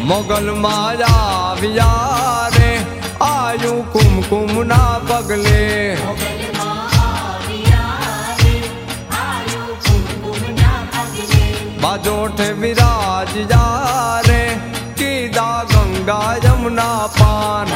मोगल माया वियारे आयु कुमकुम ना पगले। बाजोठ विराज जारे कीदा गंगा यमुना पान।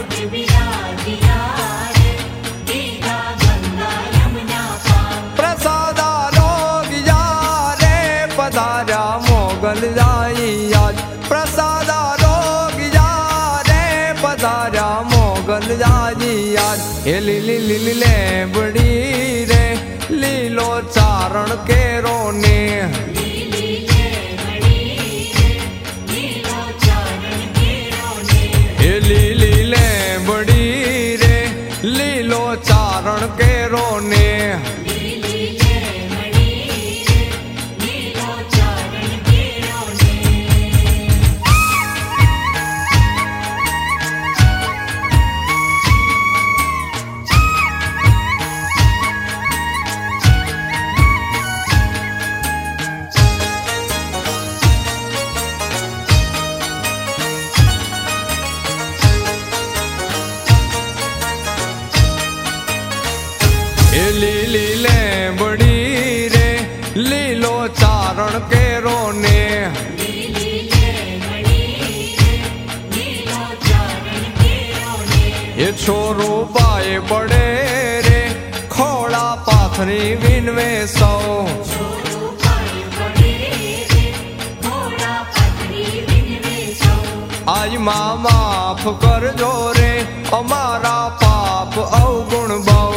प्रसादा रोग यारे पधारा मोगल जाई आज। प्रसादा रोग यारे पधारा मोगल जाई आज। हे लीली लीले बड़ी रे लीलो चारण के रोने। लीली ले बड़ी रे लीलो चारण के रोने। लीली ले बड़ी रे लीलो चारण के रोने। ये छोरो पाए बड़े रे खोड़ा पाथरी विनवे सौ। आई माँ माफ कर जो रे हमारा पाप अवगुण बहु।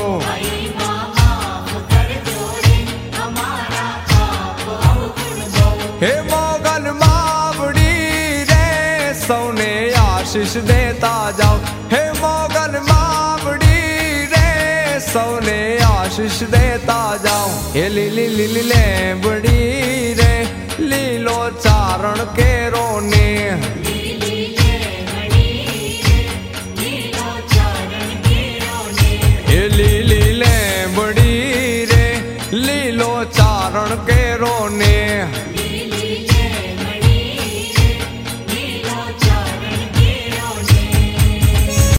हे मोगल मावड़ी रे सौने आशीष देता जाओ। हे मोगल मावड़ी रे सौने आशीष देता जाओ। हे लीली लीले बड़ी रे लीलो चारण के रो।